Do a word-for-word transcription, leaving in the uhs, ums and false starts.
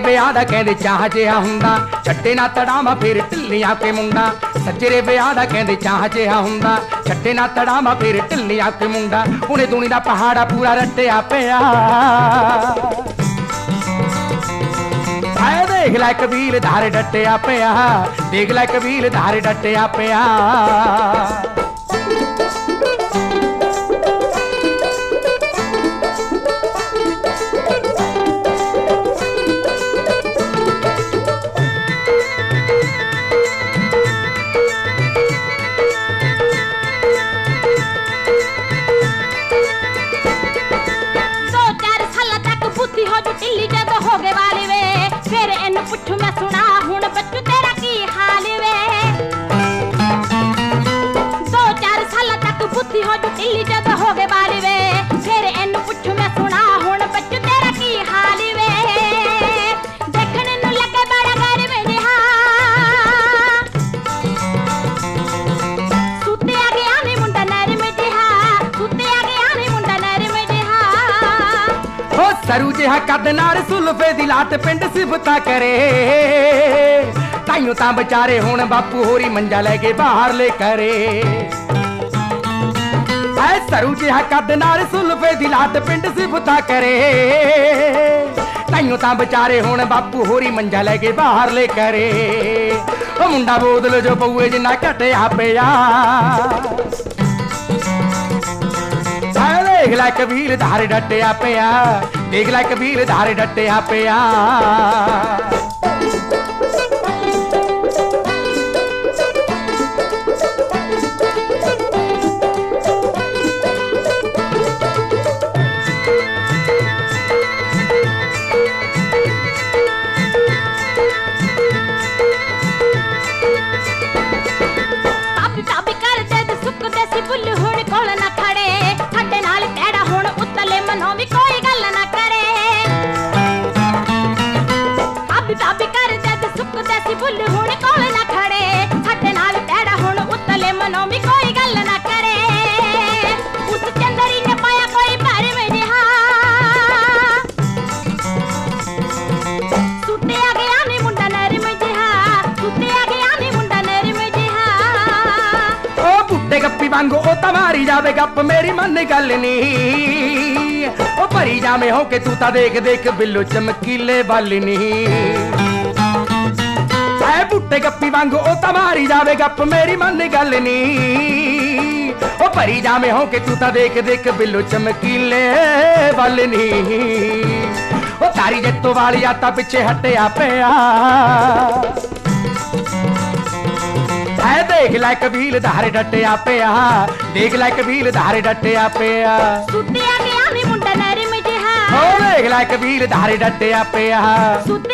ਵਿਆਹ ਦਾ ਕਹਿੰਦੇ ਚਾਹ ਜਿਹਾ ਹੁੰਦਾ, ਛੱਡੇ ਨਾ ਤੜਾਵਾਂ ਫਿਰ ਢਿੱਲੀਆਂ ਕੇ ਮੁੰਡਾ। ਸੱਜਰੇ ਵਿਆਹ ਦਾ ਕਹਿੰਦੇ ਚਾਹ ਜਿਹਾ ਹੁੰਦਾ, ਛੱਡੇ ਨਾ ਤੜਾਵਾਂ ਫਿਰ ਢਿੱਲੀਆਂ ਕੇ ਮੁੰਡਾ। ਉਹਨੇ ਦੁਨੀ ਦਾ ਪਹਾੜਾ ਪੂਰਾ ਰੱਟਿਆ ਪਿਆ। ਹਾਏ ਦੇਖ ਲੈ ਕਬੀਲ ਧਾਰ ਡੱਟਿਆ ਪਿਆ, ਦੇਖ ਲੈ ਕਬੀਲ ਧਾਰ ਡੱਟਿਆ ਪਿਆ। ਢਿੱਲੀ ਜਦੋਂ ਹੋ ਗਏ ਵਾਲੀ ਵੇ, ਫਿਰ ਇਹਨੂੰ ਪੁੱਛੂ ਮੈਂ ਸੁਣਾ ਹੁਣ ਬੱਚੂ ਤੇਰਾ ਕੀ ਹਾਲ ਵੇ। ਦੋ ਚਾਰ ਸਾਲਾਂ ਤੱਕ ਬੁੱਧੀ ਹੋ ਜੂ ਢਿੱਲੀ ਜਦੋਂ ਹੋ ਗਏ ਵਾਲੀ ਵੇ, ਫਿਰ ਇਹਨੂੰ ਪੁੱਛੂ ਮੈਂ ਸੁਣਾ ਹੁਣ ਬੱਚੂ ਤੇਰਾ ਕੀ ਹਾਲ ਵੇ। ਦੇਖਣ ਨੂੰ ਲੱਗੇ ਬੜਾ ਗਰਮ ਜਿਹਾ, ਸੁੱਤਿਆ ਗਿਆ ਨੀ ਮੁੰਡਾ ਨਰਮ ਜਿਹਾ, ਸੁੱਤਿਆ ਗਿਆ ਨੀ ਮੁੰਡਾ ਨਰਮ ਜਿਹਾ। ਹੋ ਸਰੂ ਜਿਹਾ ਕੱਦ ਨਾਲ ਸੁਲਫੇ ਦੀ ਲਾਟ ਪਿੰਡ ਸਿਫਤਾਂ ਕਰੇ, ਤਾਈਓ ਤਾਂ ਵਿਚਾਰੇ ਹੁਣ ਬਾਪੂ ਹੋਰੀ ਮੰਜਾ ਲੈ ਕੇ ਬਾਹਰ ਲੈ ਕਰੇ। ਐ ਸਰੂ ਜਿਹਾ ਕੱਦ ਨਾਲ ਸੁਲਫੇ ਦੀ ਲਾਟ ਪਿੰਡ ਸਿਫਤਾਂ ਕਰੇ, ਤਾਈਓ ਤਾਂ ਵਿਚਾਰੇ ਹੁਣ ਬਾਪੂ ਹੋਰੀ ਮੰਜਾ ਲੈ ਕੇ ਬਾਹਰ ਲੈ ਕਰੇ। ਉਹ ਮੁੰਡਾ ਬੋਦਲ ਜੋ ਪਊਏ ਜਿੰਨਾ ਘਟਿਆ ਪਿਆ। ਦੇਖ ਲੈ ਕਬੀਲ ਧਾਰ ਡੱਟਿਆ ਪਿਆ, ਦੇਖ ਲੈ ਕਬੀਲ ਧਾਰ ਡੱਟਿਆ ਪਿਆ। ਪਾਪੀ ਪਾਪੀ ਕਰਦੇ ਤੇ ਸੁੱਕਦੇ ਸੀ ਬੁੱਲ ਹੁਣ ਕੋਲ ਨਾ ਖੜੇ, ਸਾਡੇ ਨਾਲ ਕਿਹੜਾ ਹੁਣ ਉਤਲੇ ਮਨੋਂ ਵੀ ਕੋਈ ਗੱਲ ਨਾ ਕਰੇ। ਪਾਪੀ ਪਾਪੀ ਕਰਦੇ ਤੇ ਸੁੱਕਦੇ ਸੀ ਬੁੱਲ ਹੁਣ ਕੋਲ ਨਾ ਖੜੇ, ਸਾਡੇ ਨਾਲ ਕਿਹੜਾ ਹੁਣ ਉਤਲੇ ਮਨੋਂ ਵੀ ਕੋਈ ਗੱਲ ਨਾ ਕਰੇ। ਉਸ ਚੰਦਰੀ ਨੇ ਪਾਇਆ ਕੋਈ ਭਰਮ ਜਿਹਾ, ਸੁੱਤਿਆ ਗਿਆ ਨੀ ਮੁੰਡਾ ਨਰਮ ਜਿਹਾ, ਸੁੱਤਿਆ ਗਿਆ ਨੀ ਮੁੰਡਾ ਨਰਮ ਜਿਹਾ। ਉਹ ਬੁੱਢੇ ਗੱਪੀ ਵਾਂਗੂ ਉਹ ਤਾਂ ਮਾਰੀ ਜਾਵੇ ਗੱਪ, ਮੇਰੀ ਮੰਨ ਗੱਲ ਨੀ। ਉਹ ਭਰੀ ਜਾਵੇਂ ਹੋ ਕੇ ਤੂੰ ਤਾਂ ਦੇਖ ਦੇਖ ਬਿੱਲੋ ਚਮਕੀਲੇ ਵੱਲ ਨੀ। ਐ ਬੁੱਢੇ ਗੱਪੀ ਵਾਂਗੂ ਉਹ ਤਾਂ ਮਾਰੀ ਜਾਵੇ ਗੱਪ, ਮੇਰੀ ਮੰਨ ਗੱਲ ਨੀ। ਉਹ ਭਰੀ ਜਾਵੇਂ ਹੋ ਕੇ ਤੂੰ ਤਾਂ ਦੇਖ ਦੇਖ ਬਿੱਲੋ ਚਮਕੀਲੇ ਵੱਲ ਨੀ। ਉਹ ਤਾਰੀ ਜੱਤੋ ਵਾਲੀ ਆਤਾ ਪਿੱਛੇ ਹਟਿਆ ਪਿਆ। ਐ ਦੇਖ ਲੈ ਕਬੀਲ ਧਾਰ ਡੱਟਿਆ ਪਿਆ, ਦੇਖ ਲੈ ਕਬੀਲ ਧਾਰ ਡੱਟਿਆ ਪਿਆ। ਸੁੱਤਿਆ ਗਿਆ ਨੀ ਮੁੰਡਾ ਨਰਮ ਜਿਹਾ, ਹੋ ਦੇਖ ਲੈ ਕਬੀਲ ਧਾਰ ਡੱਟਿਆ ਪਿਆ।